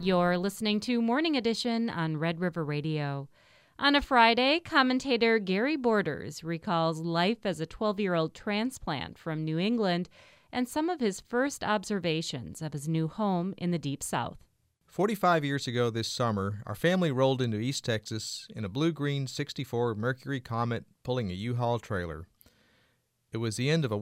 You're listening to Morning Edition on Red River Radio. On a Friday, commentator Gary Borders recalls life as a 12-year-old transplant from New England and some of his first observations of his new home in the Deep South. 45 years ago this summer, our family rolled into East Texas in a blue-green 64 Mercury Comet pulling a U-Haul trailer. It was the end of a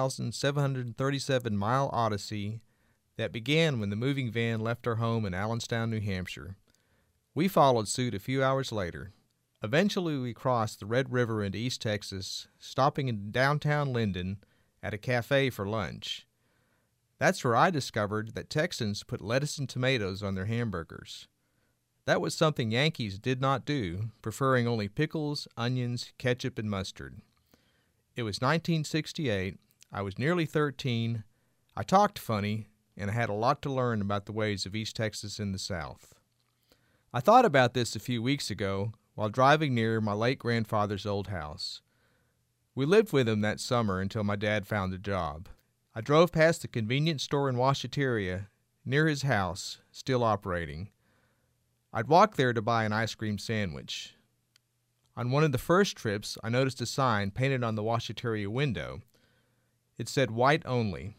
1,737-mile odyssey that began when the moving van left our home in Allenstown, New Hampshire. We followed suit a few hours later. Eventually, we crossed the Red River into East Texas, stopping in downtown Linden at a cafe for lunch. That's where I discovered that Texans put lettuce and tomatoes on their hamburgers. That was something Yankees did not do, preferring only pickles, onions, ketchup, and mustard. It was 1968. I was nearly 13. I talked funny, and I had a lot to learn about the ways of East Texas and the South. I thought about this a few weeks ago while driving near my late grandfather's old house. We lived with him that summer until my dad found a job. I drove past the convenience store in Washiteria, near his house, still operating. I'd walked there to buy an ice cream sandwich. On one of the first trips, I noticed a sign painted on the Washiteria window. It said white only.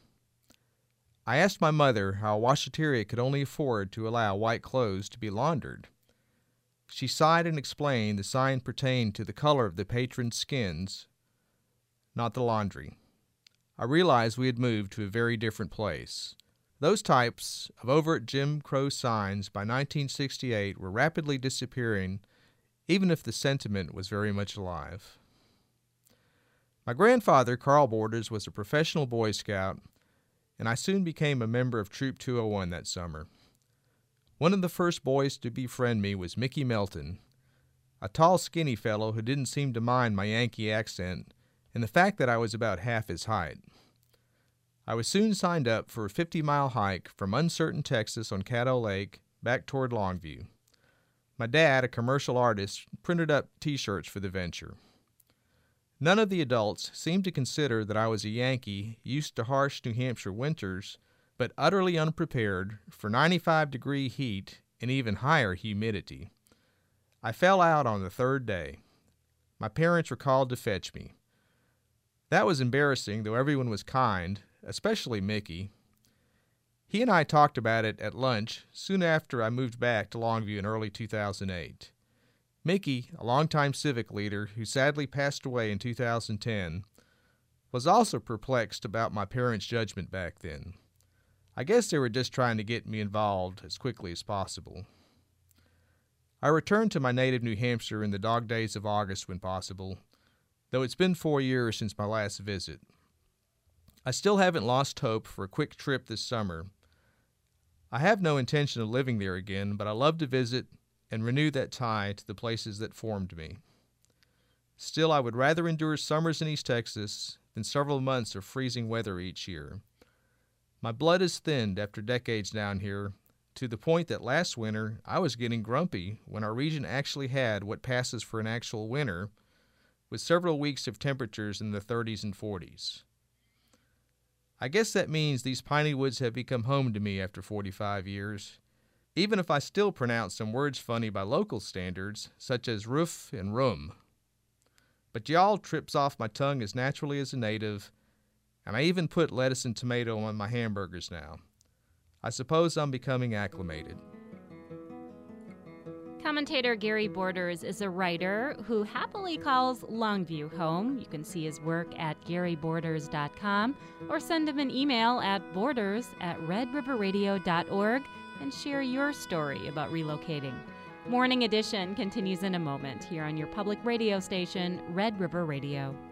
I asked my mother how Washiteria could only afford to allow white clothes to be laundered. She sighed and explained the sign pertained to the color of the patrons' skins, not the laundry. I realized we had moved to a very different place. Those types of overt Jim Crow signs by 1968 were rapidly disappearing, even if the sentiment was very much alive. My grandfather, Carl Borders, was a professional Boy Scout, and I soon became a member of Troop 201 that summer. One of the first boys to befriend me was Mickey Melton, a tall, skinny fellow who didn't seem to mind my Yankee accent and the fact that I was about half his height. I was soon signed up for a 50-mile hike from uncertain Texas on Caddo Lake back toward Longview. My dad, a commercial artist, printed up T-shirts for the venture. None of the adults seemed to consider that I was a Yankee used to harsh New Hampshire winters, but utterly unprepared for 95-degree heat and even higher humidity. I fell out on the third day. My parents were called to fetch me. That was embarrassing, though everyone was kind, especially Mickey. He and I talked about it at lunch soon after I moved back to Longview in early 2008. Mickey, a longtime civic leader who sadly passed away in 2010, was also perplexed about my parents' judgment back then. I guess they were just trying to get me involved as quickly as possible. I returned to my native New Hampshire in the dog days of August when possible, though it's been 4 years since my last visit. I still haven't lost hope for a quick trip this summer. I have no intention of living there again, but I love to visit and renew that tie to the places that formed me. Still, I would rather endure summers in East Texas than several months of freezing weather each year. My blood is thinned after decades down here, to the point that last winter I was getting grumpy when our region actually had what passes for an actual winter, with several weeks of temperatures in the 30s and 40s. I guess that means these piney woods have become home to me after 45 years, even if I still pronounce some words funny by local standards, such as roof and room. But y'all trips off my tongue as naturally as a native, and I even put lettuce and tomato on my hamburgers now. I suppose I'm becoming acclimated. Commentator Gary Borders is a writer who happily calls Longview home. You can see his work at garyborders.com or send him an email at borders@redriverradio.org and share your story about relocating. Morning Edition continues in a moment here on your public radio station, Red River Radio.